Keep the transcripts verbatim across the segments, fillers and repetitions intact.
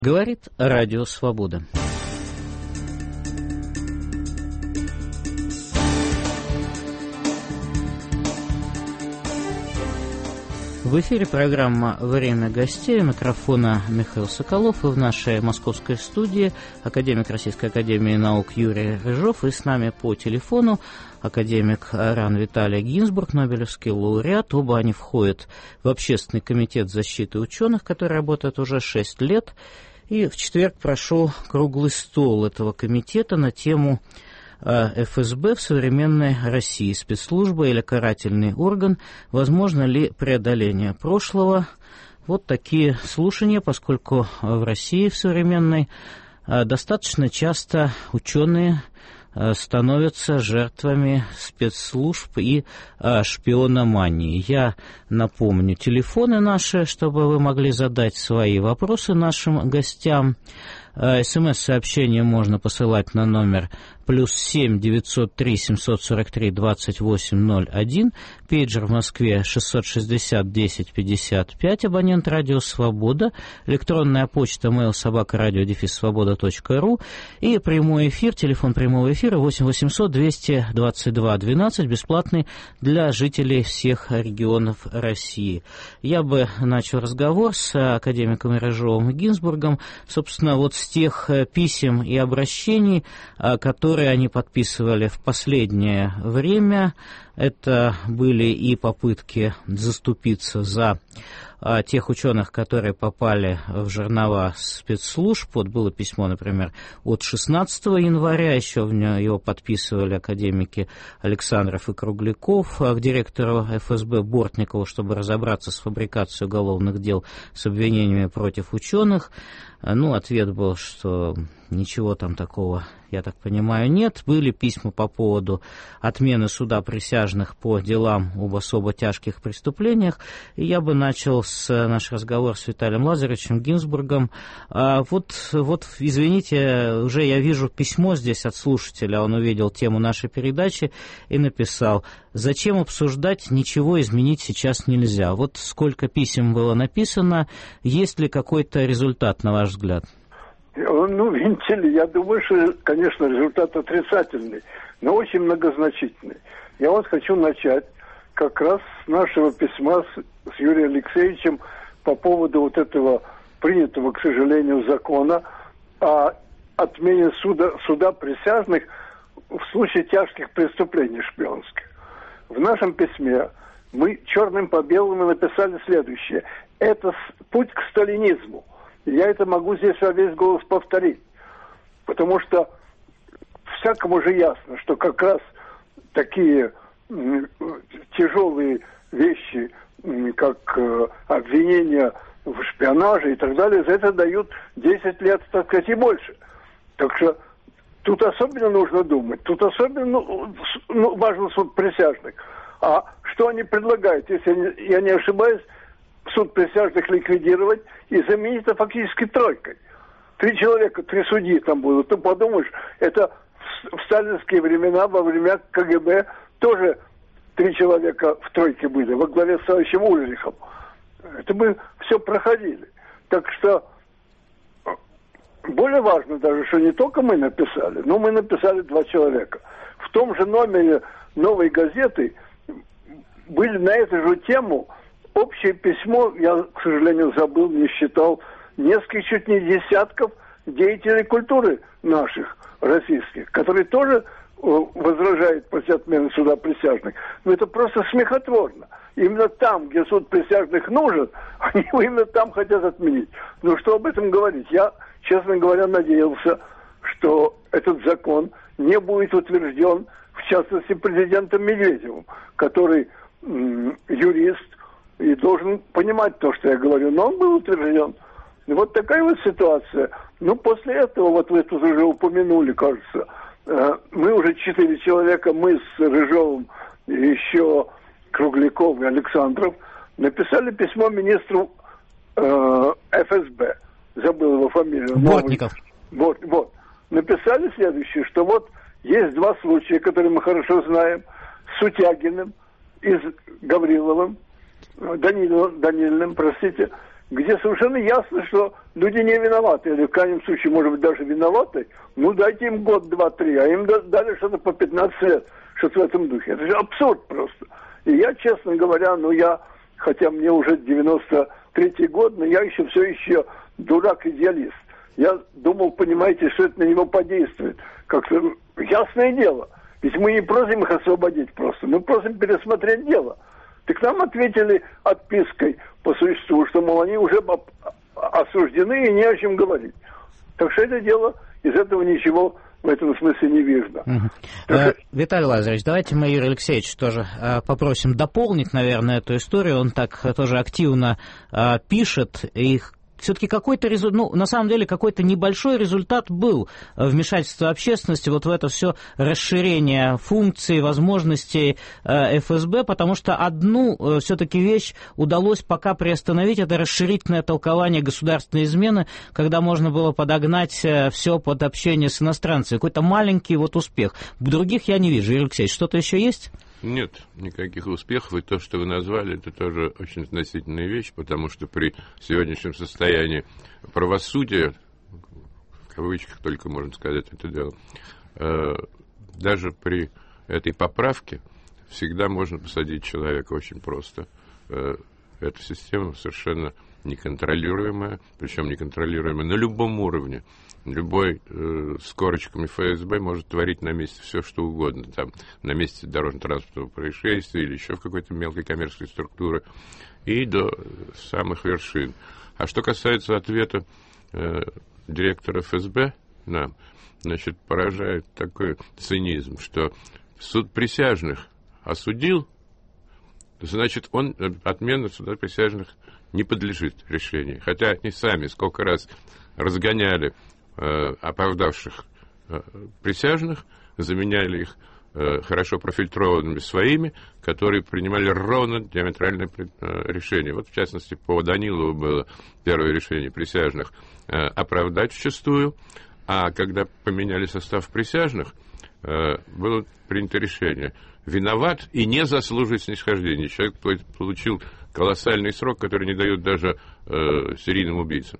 Говорит Радио Свобода. В эфире программа «Время гостей». У микрофона Михаил Соколов. И в нашей московской студии академик Российской академии наук Юрий Рыжов. И с нами по телефону академик РАН Виталий Гинзбург, нобелевский лауреат. Оба они входят в Общественный комитет защиты ученых, который работает уже шесть лет. И в четверг прошел круглый стол этого комитета на тему эф эс бэ в современной России. Спецслужба или карательный орган. Возможно ли преодоление прошлого? Вот такие слушания, поскольку в России в современной достаточно часто ученые становятся жертвами спецслужб и шпиономании. Я напомню телефоны наши, чтобы вы могли задать свои вопросы нашим гостям. СМС-сообщение можно посылать на номер плюс семь девятьсот три семьсот сорок три двадцать восемь ноль один, пейджер в Москве шестьсот шестьдесят десять пятьдесят пять, абонент Радио Свобода, электронная почта mail собака радио дефис свобода точка ру и прямой эфир, телефон прямого эфира восемь восемьсот двести двадцать два двенадцать, бесплатный для жителей всех регионов России. Я бы начал разговор с академиком Рыжовым и Гинзбургом, собственно, вот с тех писем и обращений, которые они подписывали в последнее время. Это были и попытки заступиться за а, тех ученых, которые попали в жернова спецслужб. Вот было письмо, например, от шестнадцатого января, еще в него его подписывали академики Александров и Кругляков, к директору эф эс бэ Бортникову, чтобы разобраться с фабрикацией уголовных дел с обвинениями против ученых. Ну, ответ был, что ничего там такого, я так понимаю, нет. Были письма по поводу отмены суда присяжных по делам об особо тяжких преступлениях. И я бы начал с наш разговор с Виталием Лазаревичем Гинзбургом. А вот, вот, извините, уже я вижу письмо здесь от слушателя. Он увидел тему нашей передачи и написал: «Зачем обсуждать? Ничего изменить сейчас нельзя». Вот сколько писем было написано. Есть ли какой-то результат, на ваш взгляд? Ну, видите ли, я думаю, что, конечно, результат отрицательный, но очень многозначительный. Я вот хочу начать как раз с нашего письма с, с Юрием Алексеевичем по поводу вот этого принятого, к сожалению, закона о отмене суда, суда присяжных в случае тяжких преступлений шпионских. В нашем письме мы черным по белому написали следующее. Это путь к сталинизму. Я это могу здесь во весь голос повторить, потому что всякому же ясно, что как раз такие м, тяжелые вещи, м, как э, обвинения в шпионаже и так далее, за это дают десять лет, так сказать, и больше. Так что тут особенно нужно думать, тут особенно ну, ну, важен суд присяжных. А что они предлагают, если я не ошибаюсь, суд присяжных ликвидировать и заменить это фактически тройкой. Три человека, три судьи там будут. Ты подумаешь, это в, в сталинские времена, во время ка гэ бэ, тоже три человека в тройке были, во главе с товарищем Ульрихом. Это мы все проходили. Так что более важно даже, что не только мы написали, но мы написали два человека. В том же номере «Новой газеты» были на эту же тему общее письмо, я, к сожалению, забыл, не считал, нескольких, чуть не десятков деятелей культуры наших, российских, которые тоже э, возражают против отмены суда присяжных. Но это просто смехотворно. Именно там, где суд присяжных нужен, они его именно там хотят отменить. Ну, что об этом говорить? Я, честно говоря, надеялся, что этот закон не будет утвержден, в частности, президентом Медведевым, который м- юрист, и должен понимать то, что я говорю. Но он был утвержден. И вот такая вот ситуация. Ну, после этого, вот вы тут уже упомянули, кажется, э, мы уже четыре человека, мы с Рыжовым, еще Кругляков и Александров, написали письмо министру э, эф эс бэ. Забыл его фамилию. Бортников. Вот, вот. Написали следующее, что вот есть два случая, которые мы хорошо знаем, с Сутягиным и с Гавриловым, Даниловым, Данильным, простите, где совершенно ясно, что люди не виноваты, или в крайнем случае, может быть, даже виноваты, ну дайте им год, два, три, а им дали что-то по пятнадцать лет, что-то в этом духе. Это же абсурд просто. И я, честно говоря, ну я, хотя мне уже девяносто третий год, но я еще все еще дурак-идеалист. Я думал, понимаете, что это на него подействует. Как-то ясное дело. Ведь мы не просим их освободить просто, мы просим пересмотреть дело. Так нам ответили отпиской по существу, что, мол, они уже осуждены и не о чем говорить. Так что это дело, из этого ничего в этом смысле не видно. Угу. Так... Виталий Лазаревич, давайте мы Юрия Алексеевича тоже а, попросим дополнить, наверное, эту историю. Он так тоже активно а, пишет, и все-таки какой-то результат, ну, на самом деле, какой-то небольшой результат был вмешательства общественности вот в это все расширение функций, возможностей э, эф эс бэ, потому что одну э, все-таки вещь удалось пока приостановить, это расширительное толкование государственной измены, когда можно было подогнать э, все под общение с иностранцами. Какой-то маленький вот успех. Других я не вижу. Юрий Алексеевич, что-то еще есть? Нет, никаких успехов, и то, что вы назвали, это тоже очень относительная вещь, потому что при сегодняшнем состоянии правосудия, в кавычках только можно сказать это дело, э, даже при этой поправке всегда можно посадить человека очень просто. Э, эта система совершенно неконтролируемая, причем неконтролируемая на любом уровне. Любой э, с корочками эф эс бэ может творить на месте все, что угодно. Там, на месте дорожно-транспортного происшествия или еще в какой-то мелкой коммерческой структуре. И до самых вершин. А что касается ответа э, директора эф эс бэ нам, значит, поражает такой цинизм, что суд присяжных осудил, значит, он, отмена суда присяжных не подлежит решению. Хотя они сами сколько раз разгоняли оправдавших присяжных, заменяли их хорошо профильтрованными своими, которые принимали ровно диаметральное решение. Вот, в частности, по Данилову было первое решение присяжных оправдать вчистую, а когда поменяли состав присяжных, было принято решение виноват и не заслуживает снисхождения. Человек получил колоссальный срок, который не дают даже серийным убийцам.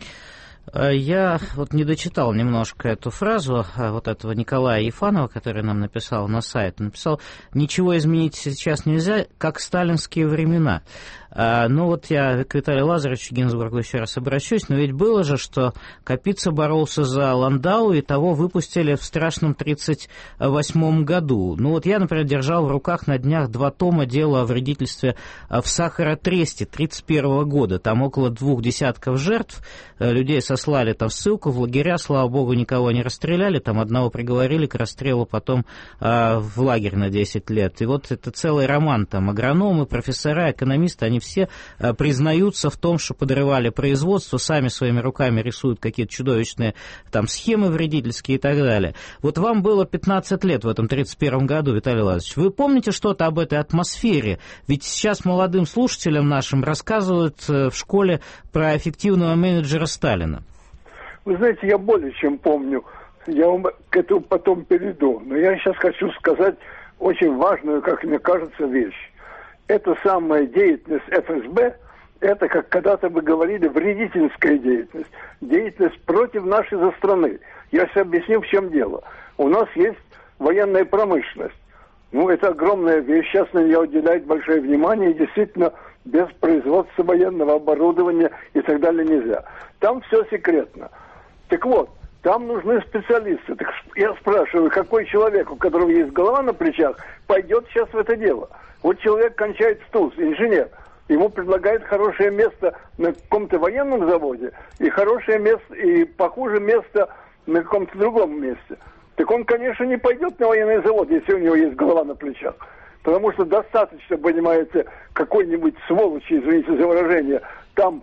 Я вот не дочитал немножко эту фразу вот этого Николая Ефанова, который нам написал на сайт. Он написал: «Ничего изменить сейчас нельзя, как сталинские времена». Ну вот я к Виталию Лазаревичу Гинзбургу еще раз обращусь, но ведь было же, что Капица боролся за Ландау, и того выпустили в страшном тридцать восьмом году. Ну вот я, например, держал в руках на днях два тома дела о вредительстве в Сахаротресте тридцать первого года. Там около двух десятков жертв, людей сослали там в ссылку, в лагеря, слава богу, никого не расстреляли, там одного приговорили к расстрелу потом э, в лагерь на десять лет. И вот это целый роман, там агрономы, профессора, экономисты, они все э, признаются в том, что подрывали производство, сами своими руками рисуют какие-то чудовищные там схемы вредительские и так далее. Вот вам было пятнадцать лет в этом тридцать первом году, Виталий Лазаревич. Вы помните что-то об этой атмосфере? Ведь сейчас молодым слушателям нашим рассказывают э, в школе про эффективного менеджера Сталина. Вы знаете, я более чем помню. Я вам к этому потом перейду. Но я сейчас хочу сказать очень важную, как мне кажется, вещь. Это самая деятельность эф эс бэ, это, как когда-то вы говорили, вредительская деятельность. Деятельность против нашей за страны. Я сейчас объясню, в чем дело. У нас есть военная промышленность. Ну, это огромная вещь. Сейчас на нее уделяет большое внимание. И действительно, без производства военного оборудования и так далее нельзя. Там все секретно. Так вот, там нужны специалисты. Так я спрашиваю, какой человек, у которого есть голова на плечах, пойдет сейчас в это дело? Вот человек кончает СТУС, инженер. Ему предлагают хорошее место на каком-то военном заводе и хорошее место, и похуже место на каком-то другом месте. Так он, конечно, не пойдет на военный завод, если у него есть голова на плечах. Потому что достаточно, понимаете, какой-нибудь сволочи, извините за выражение, там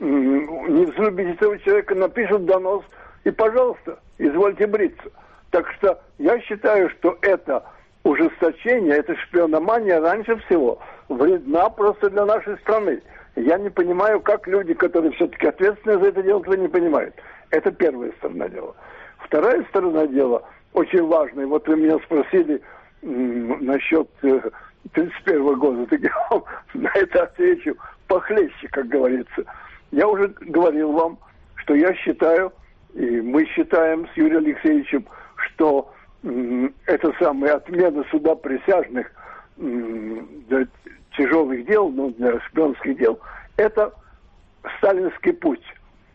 м- не взлюбить этого человека, напишут донос, и, пожалуйста, извольте бриться. Так что я считаю, что это ужесточение, это шпиономания раньше всего вредна просто для нашей страны. Я не понимаю, как люди, которые все-таки ответственны за это дело, этого не понимают. Это первая сторона дела. Вторая сторона дела очень важная. Вот вы меня спросили м- насчет э, тридцать первого года. Так я вам на это отвечу похлеще, как говорится. Я уже говорил вам, что я считаю, и мы считаем с Юрием Алексеевичем, что м, это самая отмена суда присяжных м, для тяжелых дел, ну, для шпионских дел, это сталинский путь.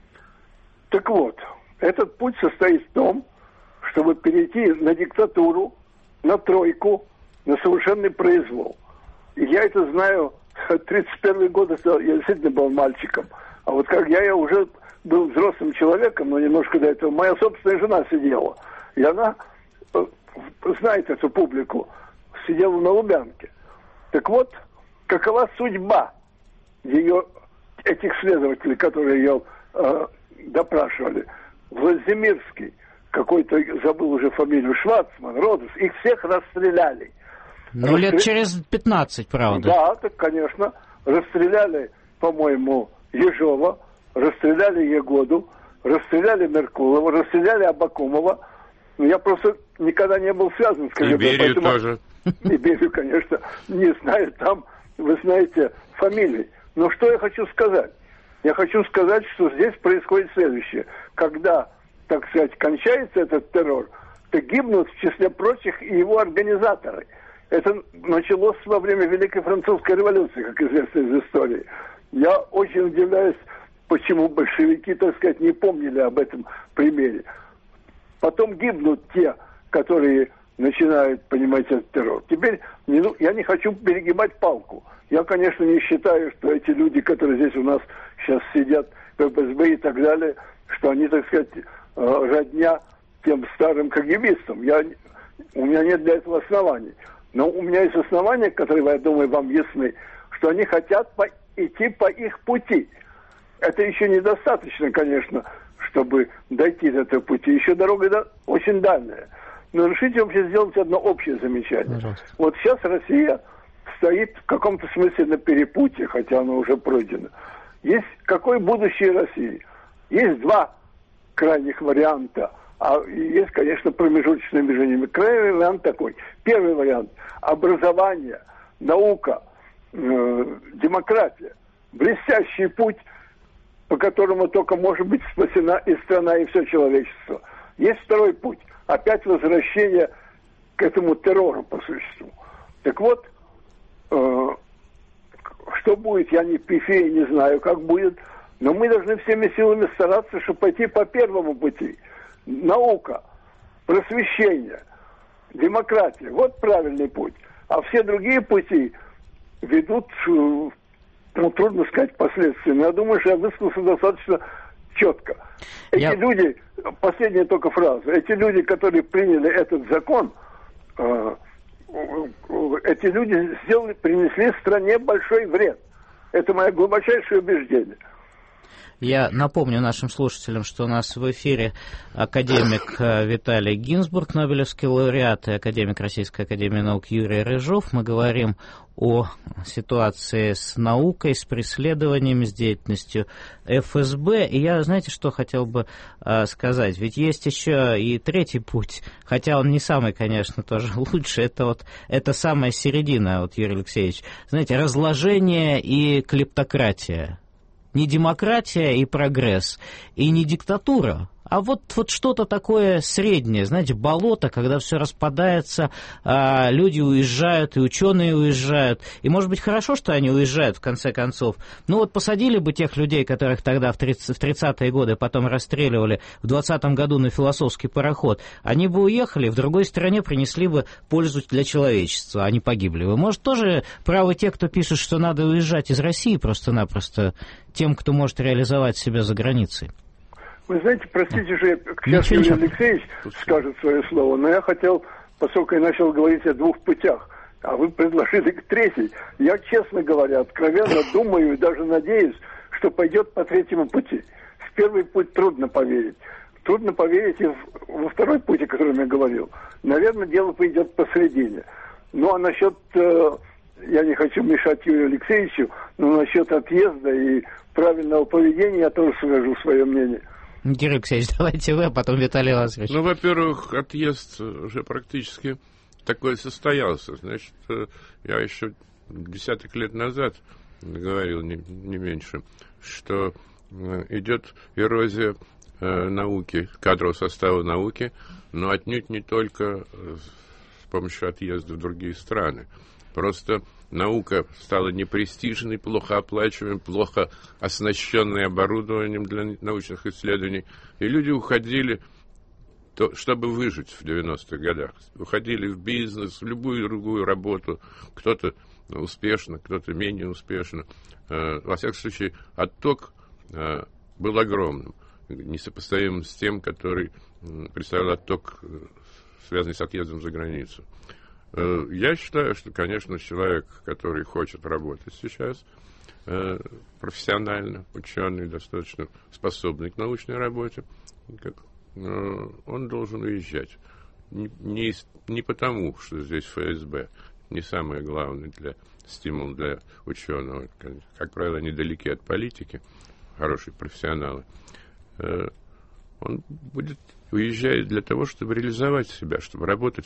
Так вот, этот путь состоит в том, чтобы перейти на диктатуру, на тройку, на совершенный произвол. И я это знаю, тридцать первый год, это я действительно был мальчиком. А вот как я, я уже был взрослым человеком, но немножко до этого, моя собственная жена сидела. И она знает эту публику, сидела на Лубянке. Так вот, какова судьба ее, этих следователей, которые ее э, допрашивали? Владимирский, какой-то, забыл уже фамилию, Шварцман, Родос, их всех расстреляли. Ну, Расстрел... лет через пятнадцать, правда. Да, так, конечно. Расстреляли, по-моему, Ежова, расстреляли Егоду, расстреляли Меркулова, расстреляли Абакумова. Но я просто никогда не был связан с КГБ. И Берию поэтому... тоже. И Берию, конечно, не знаю, там, вы знаете, фамилии. Но что я хочу сказать? Я хочу сказать, что здесь происходит следующее. Когда, так сказать, кончается этот террор, то гибнут, в числе прочих, и его организаторы. Это началось во время Великой Французской революции, как известно из истории. Я очень удивляюсь, почему большевики, так сказать, не помнили об этом примере. Потом гибнут те, которые начинают, понимаете, этот террор. Теперь не, ну, я не хочу перегибать палку. Я, конечно, не считаю, что эти люди, которые здесь у нас сейчас сидят в эф эс бэ и так далее, что они, так сказать, родня тем старым кагибистам. Я, у меня нет для этого оснований. Но у меня есть основания, которые, я думаю, вам ясны, что они хотят по- идти по их пути. Это еще недостаточно, конечно, чтобы дойти до этого пути. Еще дорога да, очень дальняя. Но решите вообще сделать одно общее замечание. Пожалуйста. Вот сейчас Россия стоит в каком-то смысле на перепутье, хотя оно уже пройдено. Есть какое будущее России? Есть два крайних варианта. А есть, конечно, промежуточное между ними. Крайний вариант такой. Первый вариант – образование, наука, э, демократия. Блестящий путь, по которому только может быть спасена и страна, и все человечество. Есть второй путь. Опять возвращение к этому террору по существу. Так вот, э, что будет, я не пифея, не знаю, как будет, но мы должны всеми силами стараться, чтобы пойти по первому пути. Наука, просвещение, демократия. Вот правильный путь. А все другие пути ведут, ну, трудно сказать последствия. Но я думаю, что я высказался достаточно четко. Эти я... люди, последняя только фраза, эти люди, которые приняли этот закон, э, эти люди сделали, принесли стране большой вред. Это мое глубочайшее убеждение. Я напомню нашим слушателям, что у нас в эфире академик Виталий Гинзбург, нобелевский лауреат, и академик Российской академии наук Юрий Рыжов. Мы говорим о ситуации с наукой, с преследованиями, с деятельностью эф эс бэ. И я, знаете, что хотел бы э, сказать? Ведь есть еще и третий путь, хотя он не самый, конечно, тоже лучший. Это вот это самая середина, вот, Юрий Алексеевич. Знаете, разложение и клептократия. Не демократия и прогресс, и не диктатура, а вот, вот что-то такое среднее, знаете, болото, когда все распадается, а, люди уезжают, и ученые уезжают. И, может быть, хорошо, что они уезжают, в конце концов. Ну вот посадили бы тех людей, которых тогда в тридцатые годы потом расстреливали, в двадцатом году на философский пароход, они бы уехали, в другой стране принесли бы пользу для человечества, они погибли бы. Может, тоже правы те, кто пишет, что надо уезжать из России просто-напросто тем, кто может реализовать себя за границей. Вы знаете, простите, что я, сейчас Юрий Алексеевич скажет свое слово, но я хотел, поскольку я начал говорить о двух путях, а вы предложили третий, я, честно говоря, откровенно думаю и даже надеюсь, что пойдет по третьему пути. В первый путь трудно поверить. Трудно поверить и в, во второй путь, о котором я говорил. Наверное, дело пойдет посередине. Ну, а насчет, э, я не хочу мешать Юрию Алексеевичу, но насчет отъезда и правильного поведения я тоже скажу свое мнение. Юрий Алексеевич, давайте вы, а потом Виталий Лазаревич. Ну, во-первых, отъезд уже практически такой состоялся. Значит, я еще десяток лет назад говорил, не, не меньше, что идет эрозия науки, кадрового состава науки, но отнюдь не только с помощью отъезда в другие страны. Просто наука стала непрестижной, плохо оплачиваемой, плохо оснащенной оборудованием для научных исследований, и люди уходили, то, чтобы выжить в девяностых годах. Уходили в бизнес, в любую другую работу. Кто-то успешно, кто-то менее успешно. Во всяком случае, отток был огромным, несопоставимым с тем, который представлял отток, связанный с отъездом за границу. Я считаю, что, конечно, человек, который хочет работать сейчас, профессионально, ученый, достаточно способный к научной работе, он должен уезжать. Не, не потому, что здесь эф эс бэ не самое главное для стимул для ученого. Как правило, они далеки от политики, хорошие профессионалы. Он будет уезжает для того, чтобы реализовать себя, чтобы работать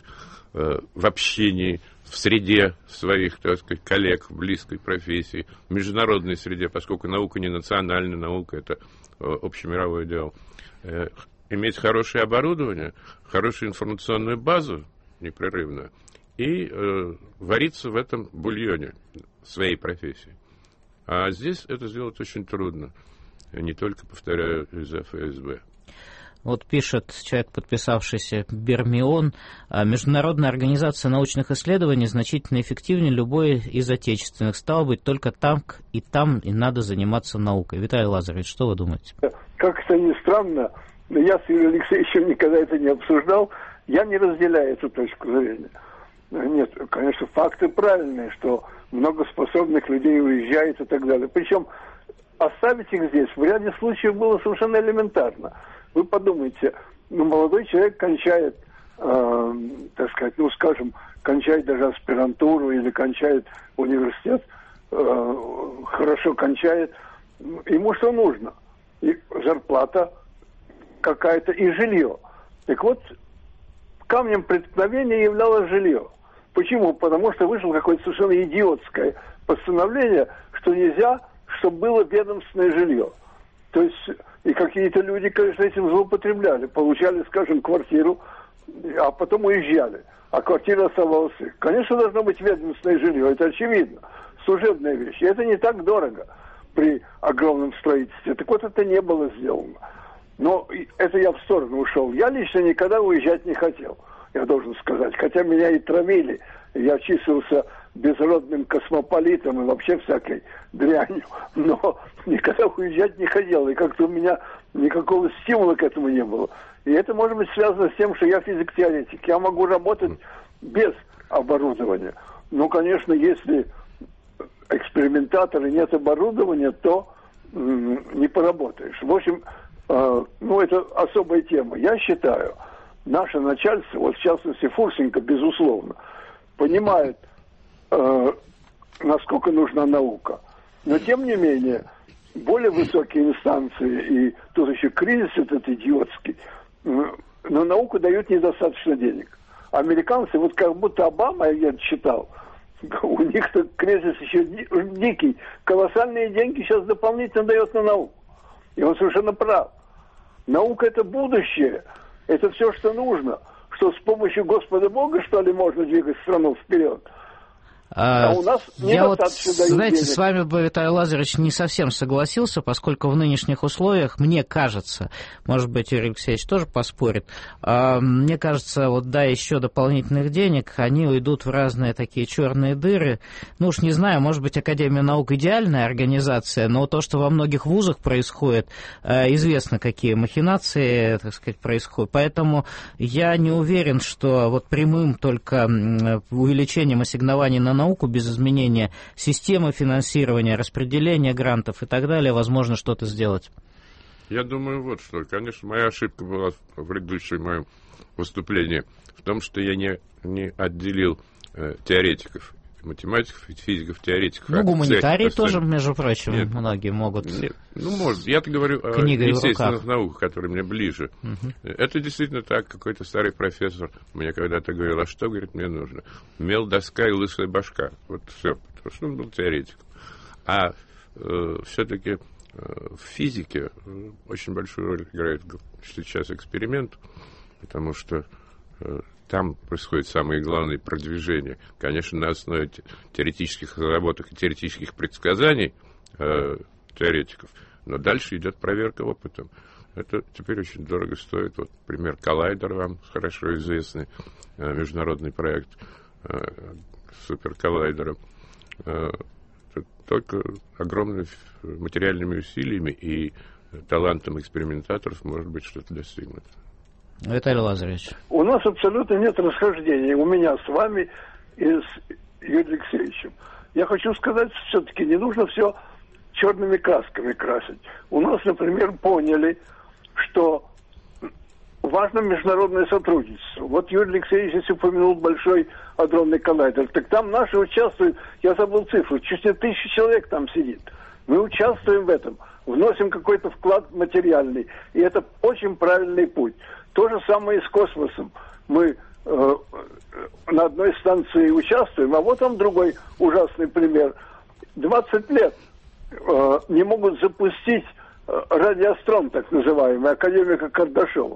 в общении, в среде своих, так сказать, коллег в близкой профессии, в международной среде, поскольку наука не национальная наука, это общемировое дело. Иметь хорошее оборудование, хорошую информационную базу непрерывную и э, вариться в этом бульоне своей профессии. А здесь это сделать очень трудно. Не только, повторяю, из-за эф эс бэ. Вот пишет человек, подписавшийся Бермион, международная организация научных исследований значительно эффективнее любой из отечественных. Стало быть, только там и там и надо заниматься наукой. Виталий Лазаревич, что вы думаете? Как это ни странно, но я с Юрием Алексеевичем никогда это не обсуждал, я не разделяю эту точку зрения. Нет, конечно, факты правильные, что много способных людей уезжает и так далее. Причем оставить их здесь в ряде случаев было совершенно элементарно. Вы подумайте, ну, молодой человек кончает, э, так сказать, ну, скажем, кончает даже аспирантуру или кончает университет, э, хорошо кончает, ему что нужно? И зарплата какая-то и жилье. Так вот, камнем преткновения являлось жилье. Почему? Потому что вышло какое-то совершенно идиотское постановление, что нельзя, чтобы было ведомственное жилье. То есть и какие-то люди, конечно, этим злоупотребляли. Получали, скажем, квартиру, а потом уезжали. А квартира оставалась. Конечно, должно быть ведомственное жилье, это очевидно. Служебная вещь. И это не так дорого при огромном строительстве. Так вот, это не было сделано. Но это я в сторону ушел. Я лично никогда уезжать не хотел, я должен сказать. Хотя меня и травили. Я числился безродным космополитом и вообще всякой дрянью. Но никогда уезжать не хотел. И как-то у меня никакого стимула к этому не было. И это может быть связано с тем, что я физик-теоретик. Я могу работать без оборудования. Ну, конечно, если экспериментатор и нет оборудования, то м- не поработаешь. В общем, э, ну, это особая тема. Я считаю, наше начальство, вот в частности Фурсенко, безусловно, понимает, э, насколько нужна наука. Но, тем не менее, более высокие инстанции, и тут еще кризис этот идиотский, э, на науку дают недостаточно денег. Американцы, вот как будто Обама, я читал, у них-то кризис еще дикий. Колоссальные деньги сейчас дополнительно дает на науку. И он совершенно прав. Наука — это будущее. Это все, что нужно. Что с помощью Господа Бога, что ли, можно двигать страну вперед? А, а у нас я вот, знаете, денег. С вами бы, Виталий Лазаревич, не совсем согласился, поскольку в нынешних условиях, мне кажется, может быть, Юрий Алексеевич тоже поспорит, а, мне кажется, вот да, еще дополнительных денег, они уйдут в разные такие черные дыры. Ну уж не знаю, может быть, Академия наук идеальная организация, но то, что во многих вузах происходит, известно, какие махинации, так сказать, происходят. Поэтому я не уверен, что вот прямым только увеличением ассигнований на науку науку без изменения системы финансирования, распределения грантов и так далее возможно что-то сделать? Я думаю, вот что. Конечно, моя ошибка была в предыдущем моем выступлении в том, что я не, не отделил э, теоретиков, математиков, физиков, теоретиков. Ну, гуманитарии тоже, между прочим, Нет. многие могут. Нет. Ну, может. Я-то говорю о естественных науках, которые мне ближе. Угу. Это действительно так. Какой-то старый профессор мне когда-то говорил, а что, говорит, мне нужно? Мел, доска и лысая башка. Вот все. Потому что он был теоретиком. А э, все-таки В физике очень большую роль играет сейчас эксперимент, потому что там происходят самые главные продвижения. Конечно, на основе теоретических разработок и теоретических предсказаний э, теоретиков, но дальше идет проверка опытом. Это теперь очень дорого стоит. Вот пример Коллайдер вам хорошо известный, э, международный проект э, суперколлайдера. Э, только огромными материальными усилиями и талантом экспериментаторов может быть что-то достигнуто. Виталий Лазаревич. У нас абсолютно нет расхождений. У меня с вами и с Юрием Алексеевичем. Я хочу сказать, все-таки не нужно все черными красками красить. У нас, например, поняли, что важно международное сотрудничество. Вот Юрий Алексеевич здесь упомянул большой адронный коллайдер. Так там наши участвуют, я забыл цифру, чуть не тысяча человек там сидит. Мы участвуем в этом, вносим какой-то вклад материальный. И это очень правильный путь. То же самое и с космосом. Мы э, на одной станции участвуем, а вот там другой ужасный пример. двадцать лет э, не могут запустить э, радиострон, так называемый, академика Кардашова.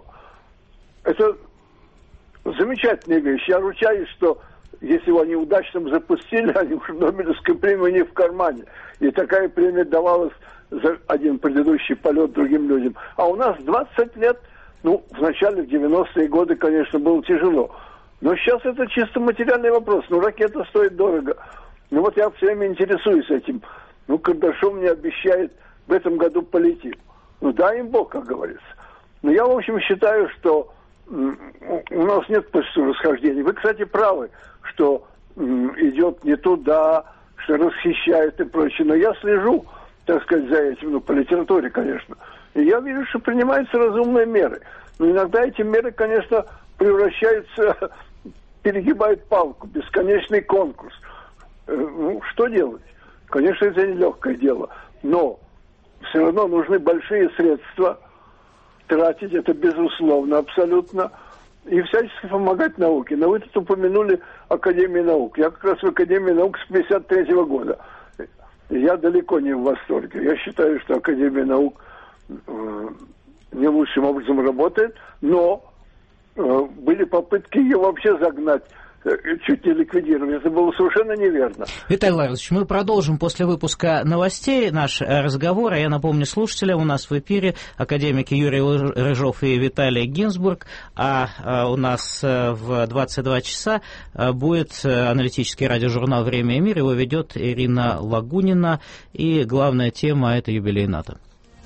Это замечательная вещь. Я ручаюсь, что если его они удачно запустили, они уже Нобелевской премии не в кармане. И такая премия давалась за один предыдущий полет другим людям. А у нас двадцать лет. Ну, в начале, в девяностые годы, конечно, было тяжело. Но сейчас это чисто материальный вопрос. Ну, ракета стоит дорого. Ну, вот я все время интересуюсь этим. Ну, Кардашов мне обещает в этом году полететь. Ну, дай им Бог, как говорится. Но я, в общем, считаю, что м- у нас нет почти расхождений. Вы, кстати, правы, что м- идет не туда, что расхищают и прочее. Но я слежу, так сказать, за этим, ну, по литературе, конечно. И я вижу, что принимаются разумные меры. Но иногда эти меры, конечно, превращаются, перегибают палку, бесконечный конкурс. Ну, что делать? Конечно, это нелегкое дело. Но все равно нужны большие средства тратить, это безусловно, абсолютно, и всячески помогать науке. Но вы тут упомянули Академию наук. Я как раз в Академии наук с пятьдесят третьего года. Я далеко не в восторге. Я считаю, что Академия наук не лучшим образом работает, но э, были попытки ее вообще загнать, э, чуть не ликвидировать. Это было совершенно неверно. Виталий Лазаревич, мы продолжим после выпуска новостей наш разговор. Я напомню слушателям, у нас в эфире академики Юрий Рыжов и Виталий Гинзбург, а, а у нас в двадцать два часа будет аналитический радиожурнал «Время и мир». Его ведет Ирина Лагунина, и главная тема – это юбилей НАТО.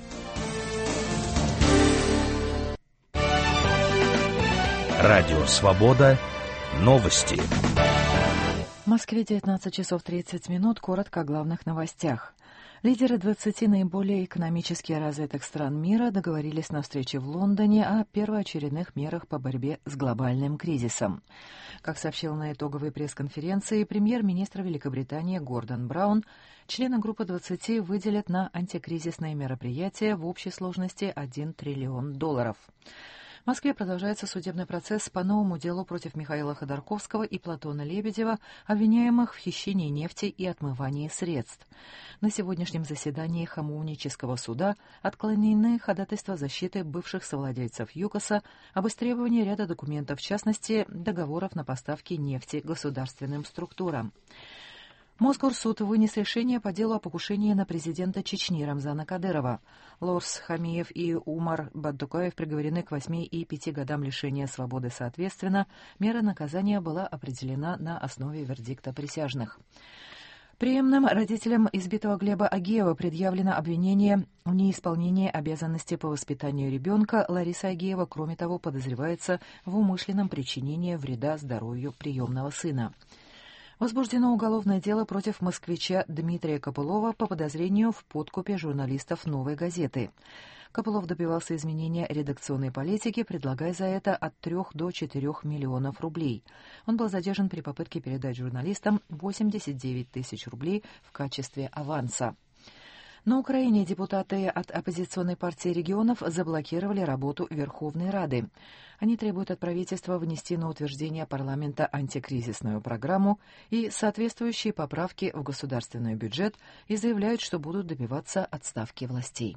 Радио «Свобода». Новости. В Москве девятнадцать часов тридцать минут. Коротко о главных новостях. Лидеры двадцати наиболее экономически развитых стран мира договорились на встрече в Лондоне о первоочередных мерах по борьбе с глобальным кризисом. Как сообщил на итоговой пресс-конференции премьер-министр Великобритании Гордон Браун, члены группы двадцати выделят на антикризисные мероприятия в общей сложности один триллион долларов. В Москве продолжается судебный процесс по новому делу против Михаила Ходорковского и Платона Лебедева, обвиняемых в хищении нефти и отмывании средств. На сегодняшнем заседании Хамовнического суда отклонены ходатайства защиты бывших совладельцев ЮКОСа об истребовании ряда документов, в частности, договоров на поставки нефти государственным структурам. Мосгорсуд вынес решение по делу о покушении на президента Чечни Рамзана Кадырова. Лорс Хамиев и Умар Баддукаев приговорены к восьми и пяти годам лишения свободы соответственно. Мера наказания была определена на основе вердикта присяжных. Приемным родителям избитого Глеба Агеева предъявлено обвинение в неисполнении обязанностей по воспитанию ребенка. Лариса Агеева, кроме того, подозревается в умышленном причинении вреда здоровью приемного сына. Возбуждено уголовное дело против москвича Дмитрия Копылова по подозрению в подкупе журналистов «Новой газеты». Копылов добивался изменения редакционной политики, предлагая за это от трех до четырех миллионов рублей. Он был задержан при попытке передать журналистам восемьдесят девять тысяч рублей в качестве аванса. На Украине депутаты от оппозиционной партии регионов заблокировали работу Верховной Рады. Они требуют от правительства внести на утверждение парламента антикризисную программу и соответствующие поправки в государственный бюджет и заявляют, что будут добиваться отставки властей.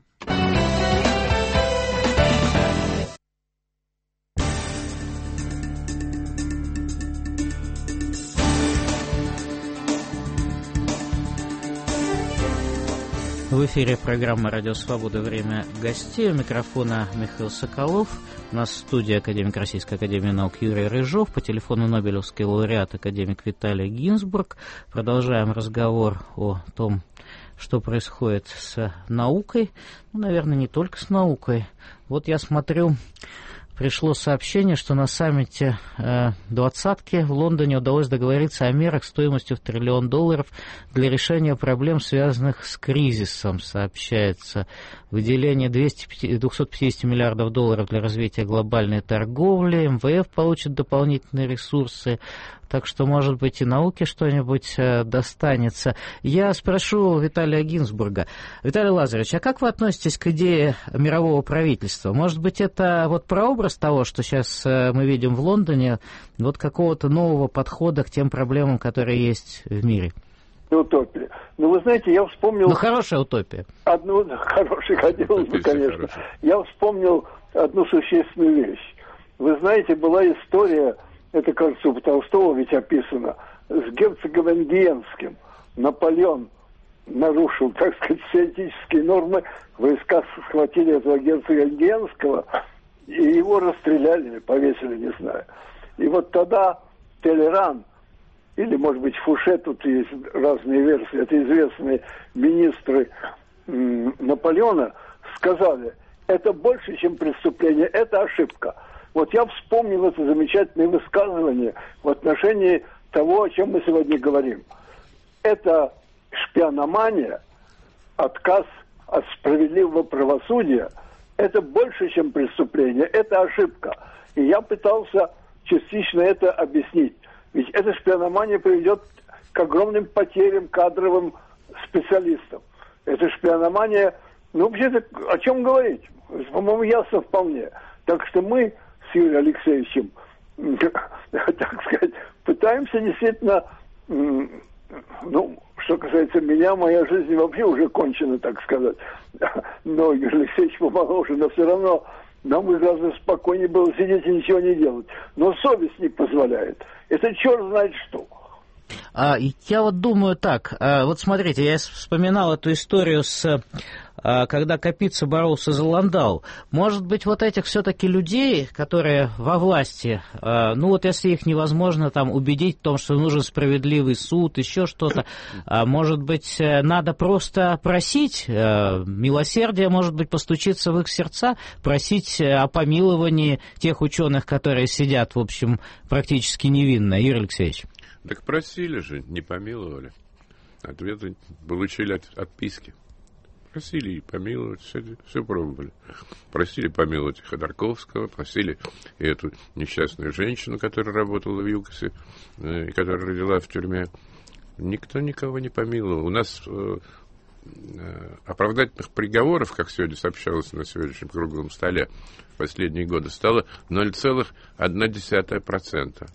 В эфире программа «Радио Свобода. Время гостей». У микрофона Михаил Соколов. У нас в студии академик Российской академии наук Юрий Рыжов. По телефону Нобелевский лауреат академик Виталий Гинзбург. Продолжаем разговор о том, что происходит с наукой. Ну, наверное, не только с наукой. Вот я смотрю, пришло сообщение, что на саммите э, двадцатки в Лондоне удалось договориться о мерах стоимостью в триллион долларов для решения проблем, связанных с кризисом, сообщается. Выделение двухсот пятидесяти миллиардов долларов для развития глобальной торговли, эм вэ эф получит дополнительные ресурсы, так что, может быть, и науке что-нибудь э, достанется. Я спрошу Виталия Гинзбурга. Виталий Лазаревич, а как вы относитесь к идее мирового правительства? Может быть, это вот прообраз того, что сейчас э, мы видим в Лондоне, вот какого-то нового подхода к тем проблемам, которые есть в мире? Утопия. Ну, вы знаете, я вспомнил... Ну, хорошая утопия. Одну, хорошая, хотелось бы, конечно. Я вспомнил одну существенную вещь. Вы знаете, была история... Это, кажется, у Толстого ведь описано, с герцогом Энгиенским. Наполеон нарушил, так сказать, все этические нормы, войска схватили этого герцога Энгиенского, и его расстреляли, повесили, не знаю. И вот тогда Толеран, или, может быть, Фуше, тут есть разные версии, это известные министры м- Наполеона, сказали, это больше, чем преступление, это ошибка. Вот я вспомнил это замечательное высказывание в отношении того, о чем мы сегодня говорим. Это шпиономания, отказ от справедливого правосудия, это больше, чем преступление, это ошибка. И я пытался частично это объяснить. Ведь эта шпиономания приведет к огромным потерям кадровым специалистам. Эта шпиономания, ну, вообще-то, о чем говорить? По-моему, ясно вполне. Так что мы с Юрием Алексеевичем, так сказать, пытаемся действительно, ну, что касается меня, моя жизнь вообще уже кончена, так сказать. Но Юрий Алексеевич помоложе, но все равно нам гораздо спокойнее было сидеть и ничего не делать. Но совесть не позволяет. Это черт знает что. А, я вот думаю так, а, вот смотрите, я вспоминал эту историю с... когда Капица боролся за Ландау. Может быть, вот этих все-таки людей, которые во власти, ну вот если их невозможно там убедить в том, что нужен справедливый суд, еще что-то, может быть, надо просто просить милосердия, может быть, постучиться в их сердца, просить о помиловании тех ученых, которые сидят, в общем, практически невинно. Юрий Алексеевич. Так просили же, не помиловали. Ответы получили от, отписки. Просили и помиловать, все, все пробовали. Просили помиловать Ходорковского, просили и эту несчастную женщину, которая работала в ЮКОСе, э, которая родила в тюрьме. Никто никого не помиловал. У нас э, э, оправдательных приговоров, как сегодня сообщалось на сегодняшнем круглом столе, в последние годы стало ноль целых одна десятая процента.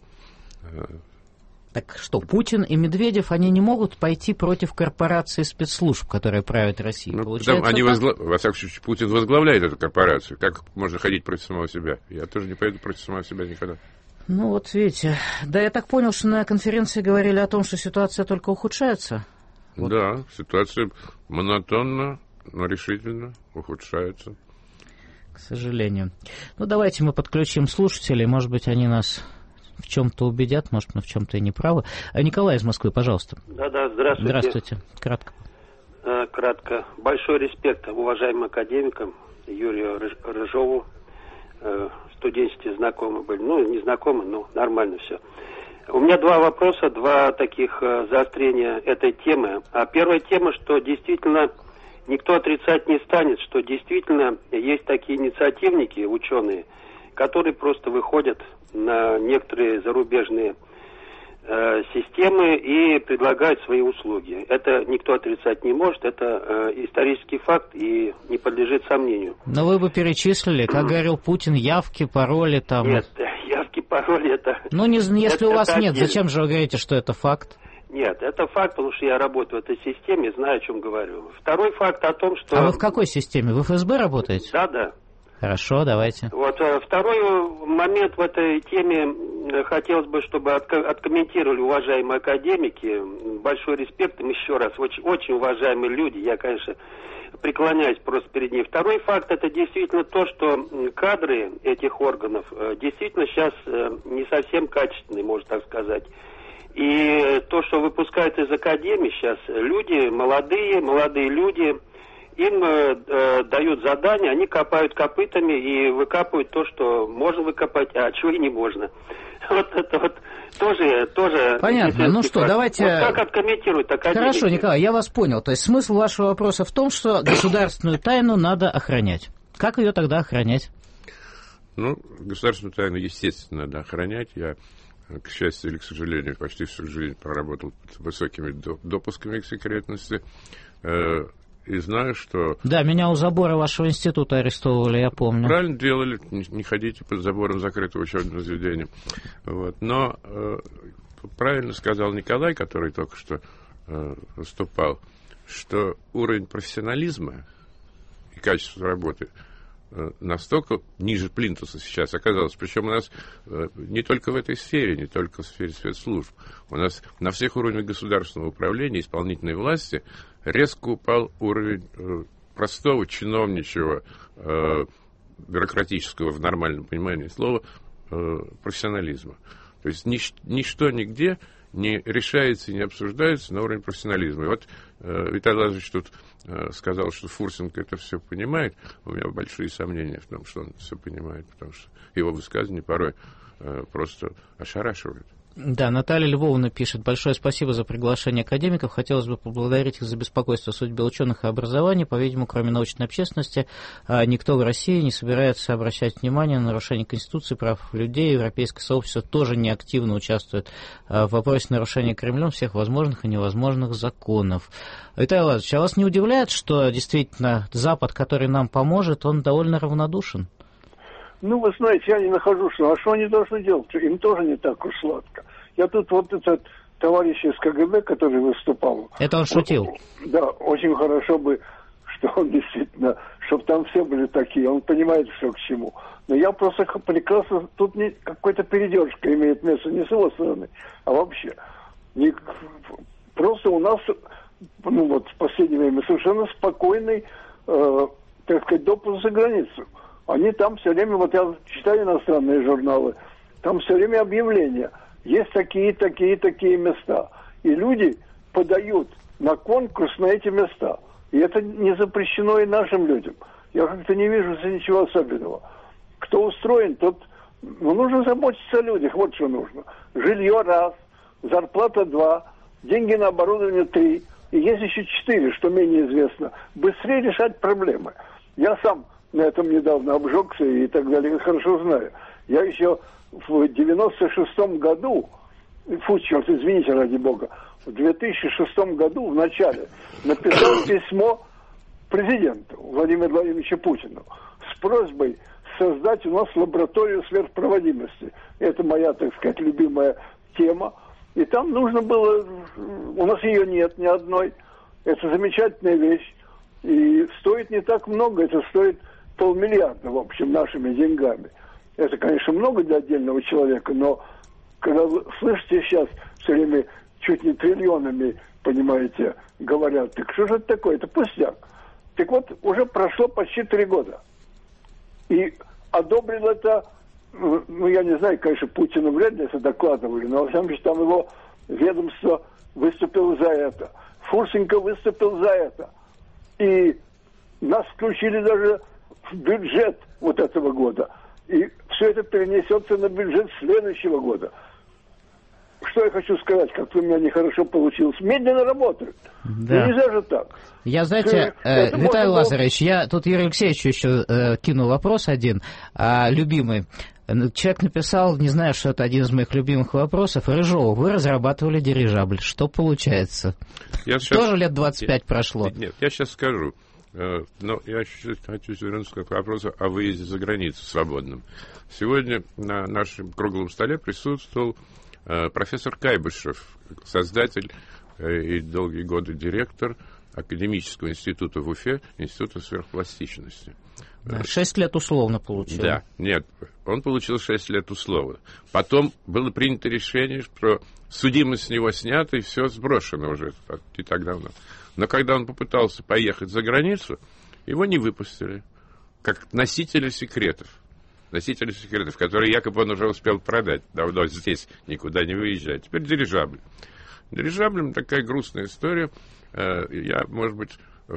Так что, Путин и Медведев, они не могут пойти против корпорации спецслужб, которая правит Россией? Ну, там они возгла... Во всяком случае, Путин возглавляет эту корпорацию. Как можно ходить против самого себя? Я тоже не пойду против самого себя никогда. Ну вот видите. Да, я так понял, что на конференции говорили о том, что ситуация только ухудшается. Вот. Да, ситуация монотонно, но решительно ухудшается. К сожалению. Ну давайте мы подключим слушателей, может быть, они нас... в чем-то убедят, может, мы в чем-то и не правы. Николай из Москвы, пожалуйста. Да-да, здравствуйте. Здравствуйте. Кратко. А, кратко. Большой респект уважаемым академикам Юрию Рыжову. В студенчестве знакомы были. Ну, не знакомы, но нормально все. У меня два вопроса, два таких заострения этой темы. А первая тема, что действительно никто отрицать не станет, что действительно есть такие инициативники, ученые, которые просто выходят на некоторые зарубежные э, системы и предлагают свои услуги. Это никто отрицать не может, это э, исторический факт и не подлежит сомнению. Но вы бы перечислили, как говорил Путин, явки, пароли там. Нет, явки, пароли это... Ну, не, если это, у вас нет, отдельно. Зачем же вы говорите, что это факт? Нет, это факт, потому что я работаю в этой системе, знаю, о чем говорю. Второй факт о том, что... А вы в какой системе? Вы в эф эс бэ работаете? Да, да. Хорошо, давайте. Вот второй момент в этой теме хотелось бы, чтобы откомментировали уважаемые академики. Большой респект им еще раз. Очень, очень уважаемые люди. Я, конечно, преклоняюсь просто перед ними. Второй факт — это действительно то, что кадры этих органов действительно сейчас не совсем качественные, можно так сказать. И то, что выпускают из академии сейчас, люди молодые, молодые люди... Им э, дают задания, они копают копытами и выкапывают то, что можно выкопать, а чего и не можно. Вот это вот тоже... тоже Понятно, ну что, факт. давайте... Вот как откомментируют академики? Хорошо, Николай, я вас понял. То есть смысл вашего вопроса в том, что государственную тайну надо охранять. Как ее тогда охранять? Ну, государственную тайну, естественно, надо охранять. Я, к счастью или к сожалению, почти всю жизнь проработал под высокими допусками к секретности. И знаю, что... Да, меня у забора вашего института арестовывали, я помню. Правильно делали, не, не ходите под забором закрытого учебного заведения. Вот. Но э, правильно сказал Николай, который только что э, выступал, что уровень профессионализма и качества работы э, настолько ниже плинтуса сейчас оказалось. Причем у нас э, не только в этой сфере, не только в сфере спецслужб. У нас на всех уровнях государственного управления, исполнительной власти резко упал уровень э, простого чиновничьего, э, бюрократического в нормальном понимании слова, э, профессионализма. То есть нич- ничто нигде не решается и не обсуждается на уровне профессионализма. И вот э, Виталий Лазаревич тут э, сказал, что Фурсенко это все понимает. У меня большие сомнения в том, что он все понимает, потому что его высказывания порой э, просто ошарашивают. Да, Наталья Львовна пишет: большое спасибо за приглашение академиков. Хотелось бы поблагодарить их за беспокойство о судьбе ученых и образования. По-видимому, кроме научной общественности, никто в России не собирается обращать внимание на нарушение Конституции, прав людей. Европейское сообщество тоже неактивно участвует в вопросе нарушения Кремлем всех возможных и невозможных законов. Виталий Владимирович, а вас не удивляет, что действительно Запад, который нам поможет, он довольно равнодушен? Ну, вы знаете, я не нахожу, что... А что они должны делать? Им тоже не так уж сладко. Я тут вот этот товарищ из ка гэ бэ, который выступал... Это он шутил. Он, да, очень хорошо бы, что он действительно... Чтобы там все были такие. Он понимает, что к чему. Но я просто прекрасно... Тут не, какой-то передержка имеет место не с его стороны, а вообще. Не, просто у нас, ну вот, в последнее время совершенно спокойный, э, так сказать, допуск за границу. Они там все время, вот я читаю иностранные журналы, там все время объявления. Есть такие, такие, такие места. И люди подают на конкурс на эти места. И это не запрещено и нашим людям. Я как-то не вижу здесь ничего особенного. Кто устроен, тот... Ну, нужно заботиться о людях, вот что нужно. Жилье раз, зарплата два, деньги на оборудование три. И есть еще четыре, что менее известно. Быстрее решать проблемы. Я сам... на этом недавно обжегся и так далее, хорошо знаю. Я еще в девяносто шестом году, фу, черт, извините, ради бога, в две тысячи шестом году в начале написал письмо президенту Владимиру Владимировичу Путину с просьбой создать у нас лабораторию сверхпроводимости. Это моя, так сказать, любимая тема. И там нужно было, у нас ее нет ни одной, это замечательная вещь. И стоит не так много, это стоит полмиллиарда, в общем, нашими деньгами. Это, конечно, много для отдельного человека, но когда вы слышите сейчас все время чуть не триллионами, понимаете, говорят, так что же это такое? Это пустяк. Так вот, уже прошло почти три года. И одобрил это, ну, я не знаю, конечно, Путину вряд ли это докладывали, но, во всяком случае, там его ведомство выступило за это. Фурсенко выступил за это. И нас включили даже в бюджет вот этого года. И все это перенесется на бюджет следующего года. Что я хочу сказать, как у меня нехорошо получилось. Медленно работают. Да. Ну, нельзя же так. Я, знаете, э, Виталий Лазаревич, я тут Юрию Алексеевичу еще э, кину вопрос один, э, любимый. Человек написал, не знаю, что это один из моих любимых вопросов. Рыжов, вы разрабатывали дирижабль. Что получается? Я сейчас... Тоже лет двадцать пять я... прошло. Нет, я сейчас скажу. Но я чуть-чуть хочу вернуться к вопросу о выезде за границу свободном. Сегодня на нашем круглом столе присутствовал профессор Кайбышев, создатель и долгие годы директор Академического института в Уфе, Института сверхпластичности. Шесть лет условно получил. Да, нет, он получил шесть лет условно. Потом было принято решение, что судимость с него снята, и все сброшено уже не так давно. Но когда он попытался поехать за границу, его не выпустили, как носителя секретов. Носителя секретов, которые якобы он уже успел продать. Давно здесь никуда не выезжает. Теперь дирижабль. Дирижаблем такая грустная история. Я, может быть,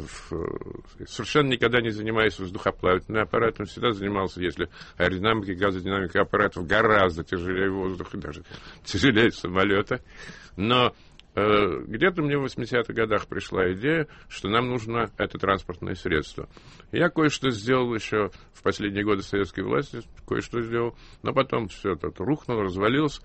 совершенно никогда не занимаюсь воздухоплавательным аппаратом. Всегда занимался, если аэродинамика, газодинамика аппаратов гораздо тяжелее воздуха, даже тяжелее самолета. Но э, где-то мне в восьмидесятых годах пришла идея, что нам нужно это транспортное средство. Я кое-что сделал еще в последние годы советской власти, кое-что сделал, но потом все это рухнуло, развалилось.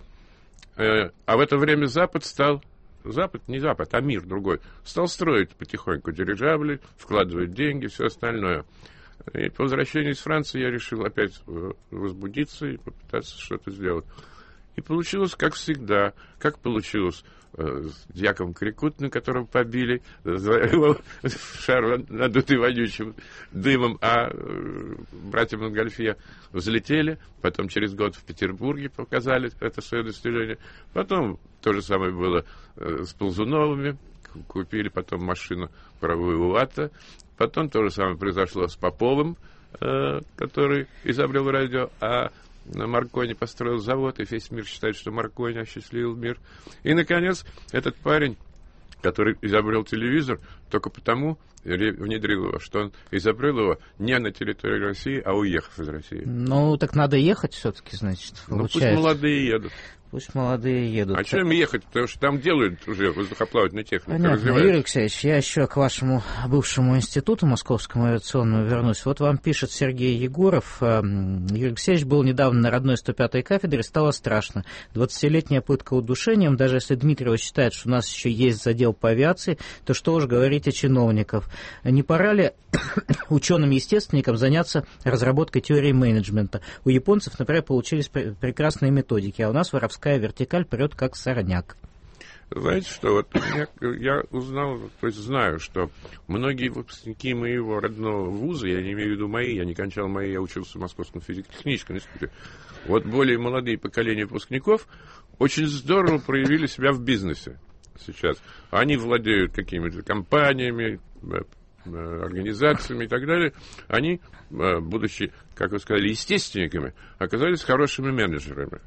Э, а в это время Запад стал... Запад, не Запад, а мир другой, стал строить потихоньку дирижабли, вкладывать деньги, все остальное. И по возвращении из Франции я решил опять возбудиться и попытаться что-то сделать. И получилось, как всегда, как получилось э, с Яковом Крикутным, которого побили, его шар надутый вонючим дымом, а э, братья Монгольфье взлетели, потом через год в Петербурге показали это свое достижение, потом то же самое было э, с Ползуновыми, купили потом машину паровую УАТа, потом то же самое произошло с Поповым, э, который изобрел радио, а Маркони построил завод, и весь мир считает, что Маркони осчастливил мир. И, наконец, этот парень, который изобрел телевизор, только потому внедрил его, что он изобрел его не на территории России, а уехав из России. Ну, так надо ехать все-таки, значит, получается. Ну, пусть молодые едут. Пусть молодые едут. А чем им ехать? Потому что там делают уже воздухоплавательную технику. Понятно. Юрий Алексеевич, я еще к вашему бывшему институту московскому авиационному вернусь. Вот вам пишет Сергей Егоров. Юрий Алексеевич был недавно на родной сто пятой кафедре, стало страшно. двадцатилетняя пытка удушением. Даже если Дмитриева считает, что у нас еще есть задел по авиации, то что уж говорить о чиновников. Не пора ли ученым-естественникам заняться разработкой теории менеджмента? У японцев, например, получились прекрасные методики, а у нас воровская вертикаль прет как сорняк. Знаете что, вот я, я узнал, то есть знаю, что многие выпускники моего родного вуза, я не имею в виду мои, я не кончал мои, я учился в Московском физико-техническом институте, вот более молодые поколения выпускников очень здорово проявили себя в бизнесе сейчас. Они владеют какими-то компаниями, организациями и так далее. Они, будучи, как вы сказали, естественниками, оказались хорошими менеджерами,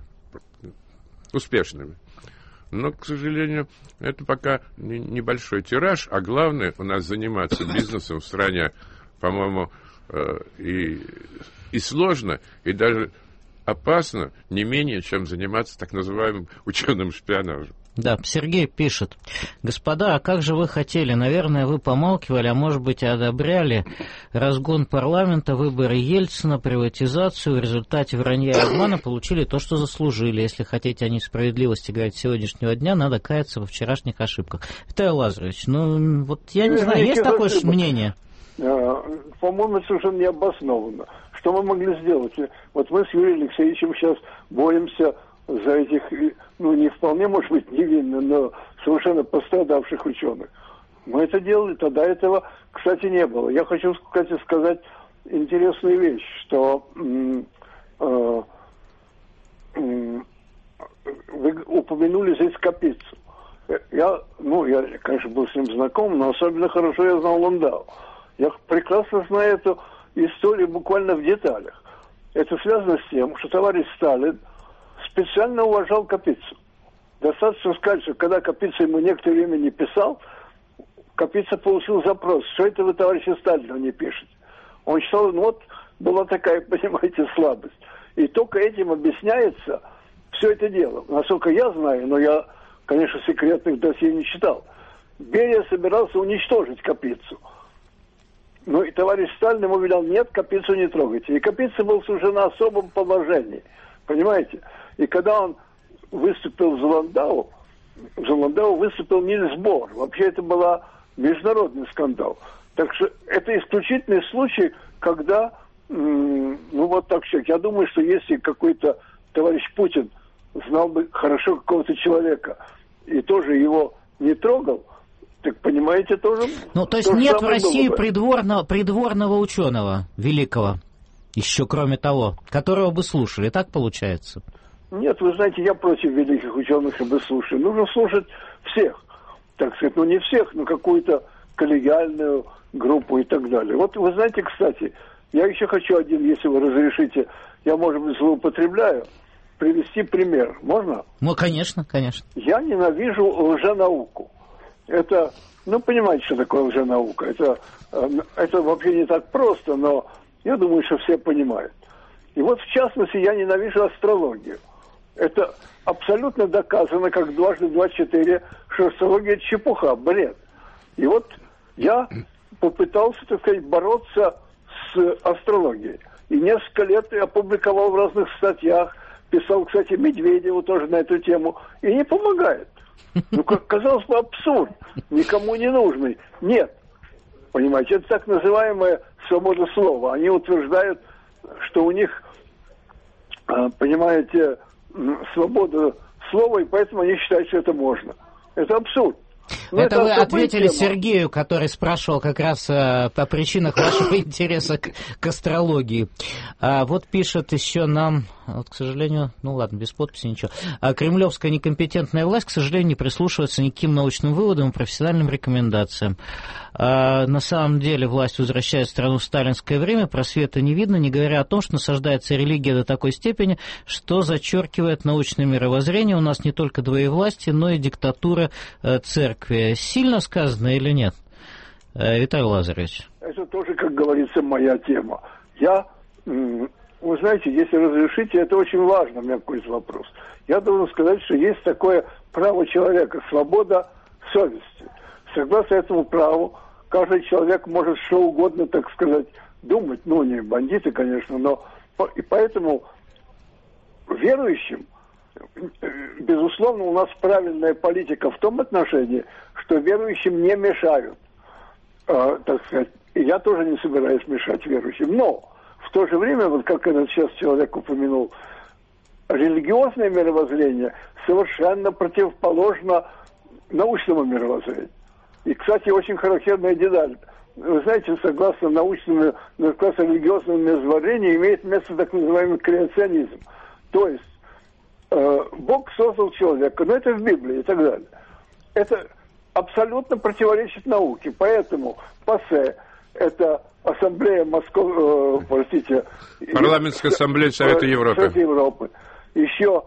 успешными. Но, к сожалению, это пока небольшой тираж, а главное у нас заниматься бизнесом в стране, по-моему, и, и сложно, и даже опасно не менее, чем заниматься так называемым ученым шпионажем. Да, Сергей пишет. Господа, а как же вы хотели? Наверное, вы помалкивали, а может быть, одобряли разгон парламента, выборы Ельцина, приватизацию. В результате вранья и обмана получили то, что заслужили. Если хотите о несправедливости говорить сегодняшнего дня, надо каяться во вчерашних ошибках. Виталий Лазаревич, ну вот я не знаю, есть такое же мнение? По-моему, совершенно необоснованно. Что мы могли сделать? Вот мы с Юрием Алексеевичем сейчас боремся за этих, ну, не вполне, может быть, невинно, но совершенно пострадавших ученых. Мы это делали, тогда этого, кстати, не было. Я хочу, кстати, сказать интересную вещь, что м- э- м- вы упомянули здесь Капицу. Я, ну, я, конечно, был с ним знаком, но особенно хорошо я знал Ландау. Я прекрасно знаю эту историю буквально в деталях. Это связано с тем, что товарищ Сталин специально уважал Капицу. Достаточно сказать, что когда Капица ему некоторое время не писал, Капица получил запрос, что это вы, товарища Сталина, не пишете. Он считал, ну вот, была такая, понимаете, слабость. И только этим объясняется все это дело. Насколько я знаю, но я, конечно, секретных досье не читал, Берия собирался уничтожить Капицу. Ну и товарищ Сталин ему велел, нет, Капицу не трогайте. И Капица был уже на особом положении. понимаете? И когда он выступил в Золандау, в Золандау выступил Нильс Бор. Вообще это был международный скандал. Так что это исключительный случай, когда, м- ну вот так человек. Я думаю, что если какой-то товарищ Путин знал бы хорошо какого-то человека и тоже его не трогал, так понимаете, тоже... Ну, то есть то нет в России придворного, придворного ученого великого, еще кроме того, которого бы слушали. Так получается? Нет, вы знаете, я против великих ученых, чтобы слушали. Нужно слушать всех, так сказать, ну не всех, но какую-то коллегиальную группу и так далее. Вот вы знаете, кстати, я еще хочу один, если вы разрешите, я, может быть, злоупотребляю, привести пример. Можно? Ну, конечно, конечно. Я ненавижу лженауку. Это, ну, понимаете, что такое лженаука? Это, это вообще не так просто, но я думаю, что все понимают. И вот, в частности, я ненавижу астрологию. Это абсолютно доказано, как дважды два четыре, что астрология – это чепуха, бред. И вот я попытался, так сказать, бороться с астрологией. И несколько лет я опубликовал в разных статьях, писал, кстати, Медведеву тоже на эту тему, и не помогает. Ну, как казалось бы, абсурд, никому не нужный. Нет, понимаете, это так называемая свобода слова. Они утверждают, что у них, понимаете, свобода слова, и поэтому они считают, что это можно. Это абсурд. Но это, это вы ответили тема. Сергею, который спрашивал как раз э, о причинах вашего интереса к, к астрологии. А, вот пишет еще нам, вот, к сожалению, ну ладно, без подписи ничего. А, кремлевская некомпетентная власть, к сожалению, не прислушивается ни к каким научным выводам и профессиональным рекомендациям. А, на самом деле власть возвращает страну в сталинское время, просвета не видно, не говоря о том, что насаждается религия до такой степени, что зачеркивает научное мировоззрение. У нас не только двоевластие, но и диктатура э, церкви. Сильно сказано или нет, Виталий Лазаревич? Это тоже, как говорится, моя тема. Я, вы знаете, если разрешите, это очень важно, у меня какой-то вопрос. Я должен сказать, что есть такое право человека, свобода совести. Согласно этому праву, каждый человек может что угодно, так сказать, думать. Ну, не бандиты, конечно, но... И поэтому верующим, безусловно, у нас правильная политика в том отношении, что верующим не мешают, э, так сказать. И я тоже не собираюсь мешать верующим. Но в то же время, вот как этот сейчас человек упомянул, религиозное мировоззрение совершенно противоположно научному мировоззрению. И, кстати, очень характерная деталь. Вы знаете, согласно научному, согласно религиозному мировоззрению, имеет место так называемый креационизм. То есть Бог создал человека, но это в Библии и так далее. Это абсолютно противоречит науке. Поэтому ПАСЕ, это ассамблея Москвы, э, простите... Парламентская ассамблея Совета Европы. Совета Европы. Еще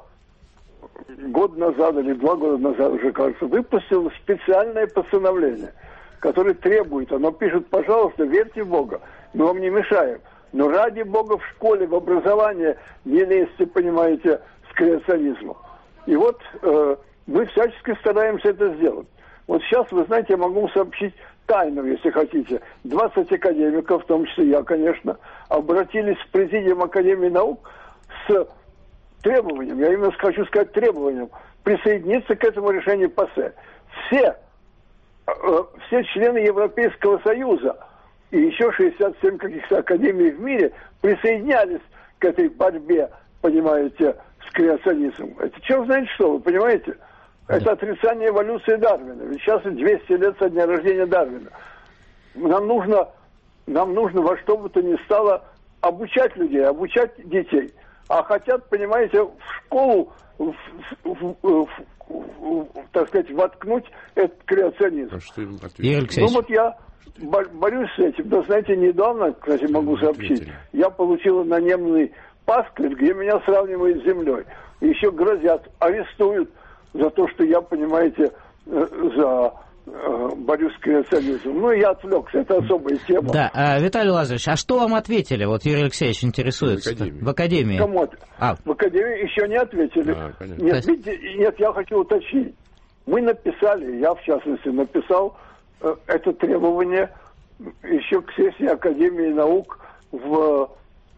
год назад или два года назад уже, кажется, выпустил специальное постановление, которое требует, оно пишет, пожалуйста, верьте в Бога, мы вам не мешаем. Но ради Бога в школе, в образовании не лезьте, понимаете, креационизму. И вот э, мы всячески стараемся это сделать. Вот сейчас, вы знаете, я могу сообщить тайну, если хотите. двадцать академиков, в том числе я, конечно, обратились в Президиум Академии наук с требованием, я именно хочу сказать требованием, присоединиться к этому решению ПАСЕ. Все, э, все члены Европейского Союза и еще шестьдесят семь каких-то академий в мире присоединялись к этой борьбе, понимаете, с креационизмом. Это черт знает что, вы понимаете? Это отрицание эволюции Дарвина. Ведь сейчас двести лет со дня рождения Дарвина. Нам нужно, нам нужно во что бы то ни стало обучать людей, обучать детей. А хотят, понимаете, в школу, в, в, в, в, так сказать, воткнуть этот креационизм. А что им ну вот я борюсь с этим. Да, знаете, недавно, кстати, могу сообщить, я получил анонимный паспорт, где меня сравнивают с землей. И еще грозят, арестуют за то, что я, понимаете, за борюсь с креационизмом. Ну, я отвлекся, это особая тема. Да, а, Виталий Лазаревич, а что вам ответили? Вот Юрий Алексеевич интересуется. В Академии. В Академии. Кому? А. В Академии еще не ответили. А, нет, есть... видите, нет, я хочу уточнить. Мы написали, я в частности написал э, это требование еще к сессии Академии наук в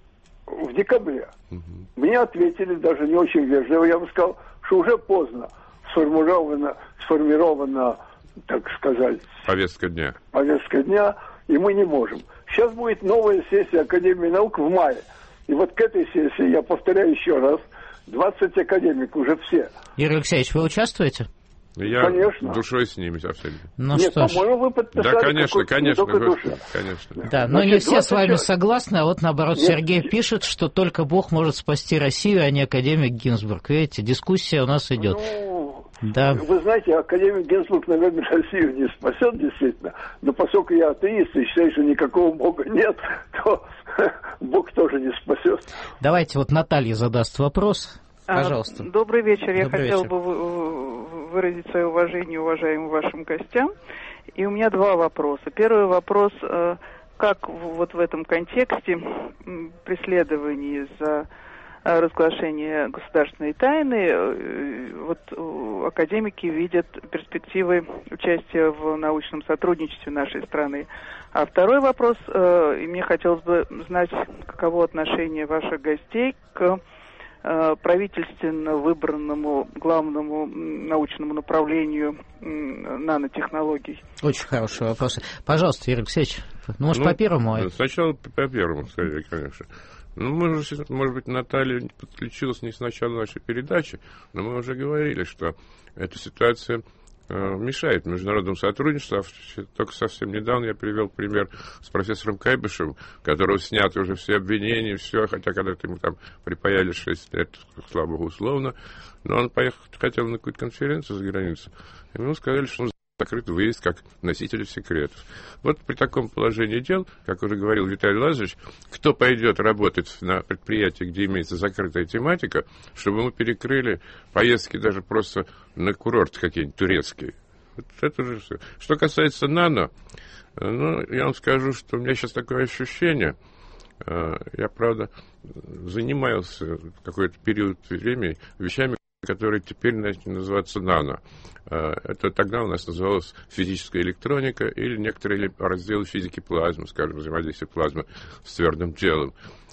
в декабре. Угу. Мне ответили, даже не очень вежливо, я бы сказал, что уже поздно сформирована, сформирована, так сказать, повестка дня. Повестка дня, и мы не можем. Сейчас будет новая сессия Академии наук в мае. И вот к этой сессии, я повторяю еще раз, двадцать академиков, уже все. Юрий Алексеевич, вы участвуете? Я конечно. Душой с ними абсолютно. Ну, Нет, что по-моему, вы подписали. Да, конечно, конечно. Душа. конечно. Да, но Значит, не все с вами человек... согласны, а вот наоборот, Нет. Сергей пишет, что только Бог может спасти Россию, а не академик Гинзбург. Видите, дискуссия у нас идет. Ну, да. Вы знаете, академик Гинзбург, наверное, Россию не спасет, действительно. Но поскольку я атеист и считаю, что никакого Бога нет, то Бог тоже не спасет. Давайте вот Наталья задаст вопрос. Пожалуйста. А, добрый вечер. Я Добрый хотела вечер. бы выразить свое уважение уважаемым вашим гостям. И у меня два вопроса. Первый вопрос, как вот в этом контексте преследований за разглашение государственной тайны, вот академики видят перспективы участия в научном сотрудничестве нашей страны. А второй вопрос, и мне хотелось бы знать, каково отношение ваших гостей к правительственно выбранному главному научному направлению нанотехнологий. Очень хороший вопрос. Пожалуйста, Юрий Алексеевич, ну, может, ну, по первому? Сначала по первому, скорее, конечно. Ну, мы уже, может быть, Наталья подключилась не с начала нашей передачи, но мы уже говорили, что эта ситуация мешает международному сотрудничеству. Только совсем недавно я привел пример с профессором Кайбышевым, которого сняты уже все обвинения, все, хотя когда-то ему там припаяли шесть лет, слава богу, условно, но он поехал, хотел на какую-то конференцию за границу, и ему сказали, что он закрыт выезд как носитель секретов. Вот при таком положении дел, как уже говорил Виталий Лазаревич, кто пойдет работать на предприятии, где имеется закрытая тематика, чтобы мы перекрыли поездки даже просто на курорт какие-нибудь турецкие. Вот это же все. Что касается нано, ну, я вам скажу, что у меня сейчас такое ощущение, я, правда, занимался какой-то период времени вещами, которые теперь начали называться нано. Это тогда у нас называлось физическая электроника или некоторые разделы физики плазмы, скажем, взаимодействие плазмы с твердым телом.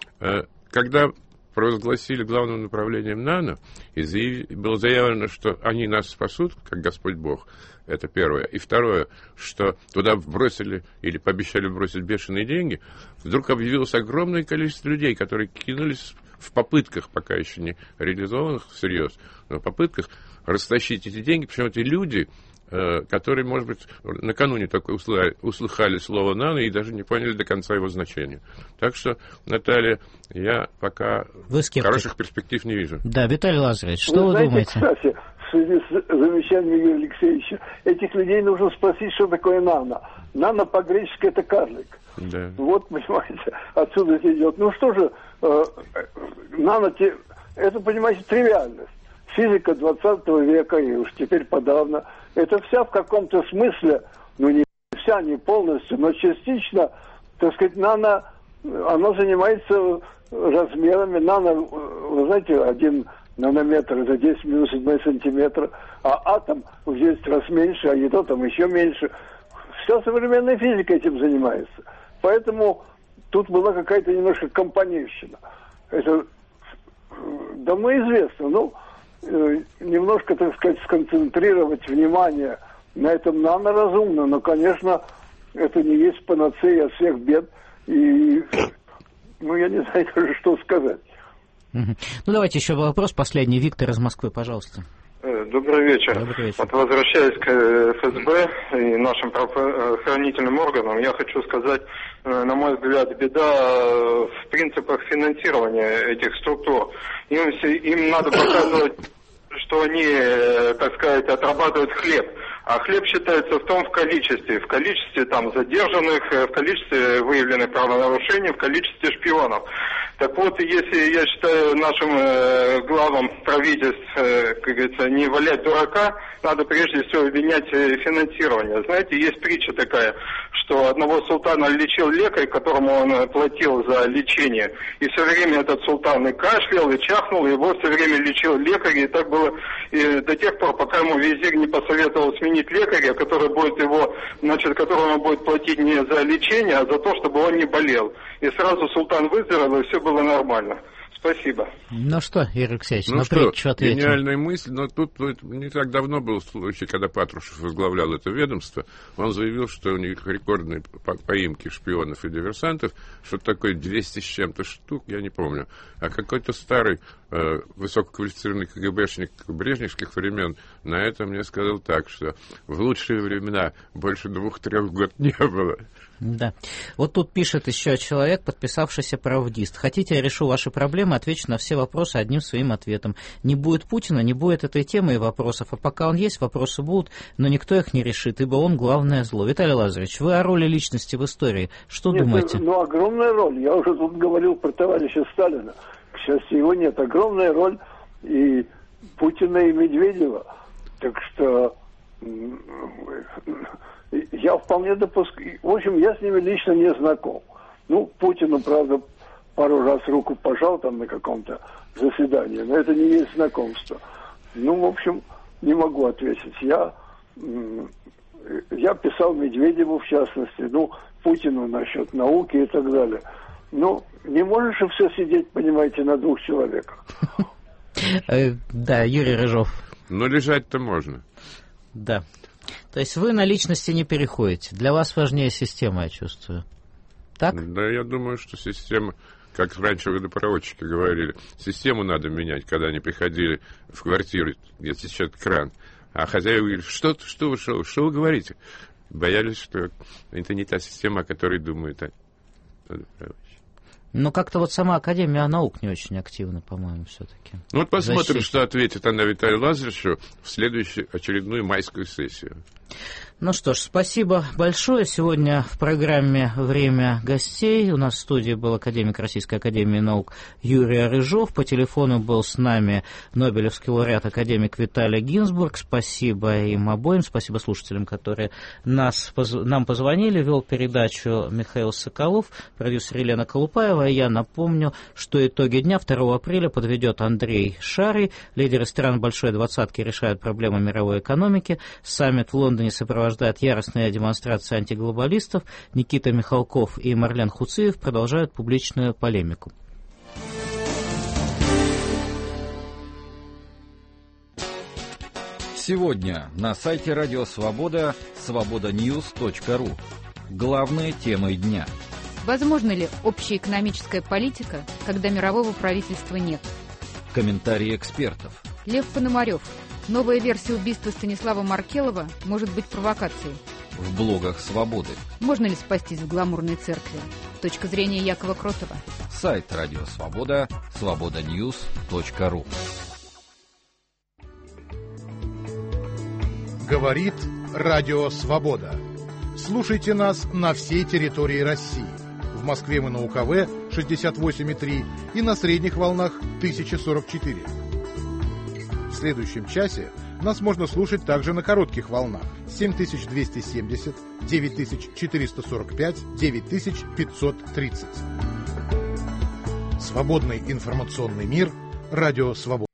Когда провозгласили главным направлением нано, и было заявлено, что они нас спасут, как Господь Бог, это первое. И второе, что туда бросили или пообещали бросить бешеные деньги, вдруг объявилось огромное количество людей, которые кинулись в попытках, пока еще не реализованных всерьез, но в попытках растащить эти деньги, причем эти люди, которые, может быть, накануне только услыхали, услыхали слово «нано» и даже не поняли до конца его значения. Так что, Наталья, я пока хороших перспектив не вижу. Да, Виталий Лазаревич, что вы, вы знаете, думаете? Кстати, в связи с замечанием Юрия Алексеевича, этих людей нужно спросить, что такое «нано». «Нано» по-гречески это карлик. Да. Вот, понимаете, отсюда идет. Ну что же, э, нано, это, понимаете, тривиальность. Физика двадцатого века, и уж теперь подавно, это вся в каком-то смысле, ну не вся, не полностью, но частично, так сказать, нано, оно занимается размерами. Нано, вы знаете, один нанометр это десять минус седьмой сантиметра, а атом в десять раз меньше, а ядро там еще меньше. Вся современная физика этим занимается. Поэтому тут была какая-то немножко компанейщина. Это давно известно. Ну, немножко, так сказать, сконцентрировать внимание на этом нано разумно, но, конечно, это не есть панацея от всех бед, и, ну, я не знаю даже, что сказать. Ну, давайте еще вопрос последний. Виктор из Москвы, пожалуйста. Добрый вечер. Добрый вечер. Вот, возвращаясь к эф эс бэ и нашим правоохранительным органам, я хочу сказать, на мой взгляд, беда в принципах финансирования этих структур. Им, им надо показывать, что они, так сказать, отрабатывают хлеб. А хлеб считается в том в количестве, в количестве там задержанных, в количестве выявленных правонарушений, в количестве шпионов. Так вот, если, я считаю, нашим э, главам правительств, э, как говорится, не валять дурака, надо прежде всего обвинять э, финансирование. Знаете, есть притча такая, что одного султана лечил лекарь, которому он платил за лечение. И все время этот султан и кашлял, и чахнул, и его все время лечил лекарь. И так было и до тех пор, пока ему визирь не посоветовал сменить лекаря, который будет его, значит, которому он будет платить не за лечение, а за то, чтобы он не болел. и сразу султан выздоровел, и все было нормально. Спасибо. Ну что, Юрий Алексеевич, ну на притчу ответим. Гениальная мысль, но тут не так давно был случай, когда Патрушев возглавлял это ведомство. Он заявил, что у них рекордные поимки шпионов и диверсантов, что такое двести с чем-то штук, я не помню. А какой-то старый э, высококвалифицированный КГБшник брежневских времен на это мне сказал так, что в лучшие времена больше двух-трех год не было. Да. Вот тут пишет еще человек, подписавшийся правдист. Хотите, я решу ваши проблемы, отвечу на все вопросы одним своим ответом. Не будет Путина, не будет этой темы и вопросов. А пока он есть, вопросы будут, но никто их не решит, ибо он главное зло. Виталий Лазаревич, вы о роли личности в истории что нет, думаете? Ну, огромная роль. Я уже тут говорил про товарища Сталина. К счастью, его нет. Огромная роль и Путина, и Медведева. Так что я вполне допускаю. В общем, я с ними лично не знаком. Ну, Путину, правда, пару раз руку пожал там на каком-то заседании, но это не есть знакомство. Ну, в общем, не могу ответить. Я, я писал Медведеву, в частности, ну, Путину насчет науки и так далее. Ну, не можешь же все сидеть, понимаете, на двух человеках. Да, Юрий Рыжов. Но лежать-то можно. Да. То есть вы на личности не переходите. Для вас важнее система, я чувствую. Так? Да, я думаю, что система, как раньше водопроводчики говорили, систему надо менять, когда они приходили в квартиру, где течет кран. А хозяева говорили, что, что, вы, что, что вы говорите? Боялись, что это не та система, о которой думают водопроводчики. Но как-то вот сама Академия наук не очень активна, по-моему, все-таки. Ну вот посмотрим, Защита. Что ответит она Виталию Лазаревичу в следующую очередную майскую сессию. Ну что ж, спасибо большое. Сегодня в программе «Время гостей» у нас в студии был академик Российской академии наук Юрий Рыжов. По телефону был с нами Нобелевский лауреат академик Виталий Гинзбург. Спасибо им обоим. Спасибо слушателям, которые нас, нам позвонили. Вел передачу Михаил Соколов, продюсер Елена Колупаева. Я напомню, что итоги дня второго апреля подведет Андрей Шарий. Лидеры стран Большой Двадцатки решают проблемы мировой экономики. Саммит в Лондоне сопровождает яростная демонстрация антиглобалистов. Никита Михалков и Марлен Хуциев продолжают публичную полемику. Сегодня на сайте Радио Свобода свобода ньюс точка ру. Главные темы дня. Возможно ли общеэкономическая политика, когда мирового правительства нет? Комментарии экспертов. Лев Пономарев. Новая версия убийства Станислава Маркелова может быть провокацией. В блогах «Свободы». Можно ли спастись в гламурной церкви? Точка зрения Якова Кротова. Сайт Радио Свобода свобода ньюс точка ру. Говорит Радио Свобода. Слушайте нас на всей территории России. В Москве мы на УКВ шестьдесят восемь и три и на средних волнах тысяча сорок четыре. В следующем часе нас можно слушать также на коротких волнах семь тысяч двести семьдесят, девять тысяч четыреста сорок пять, девять тысяч пятьсот тридцать. Свободный информационный мир. Радио Свобода.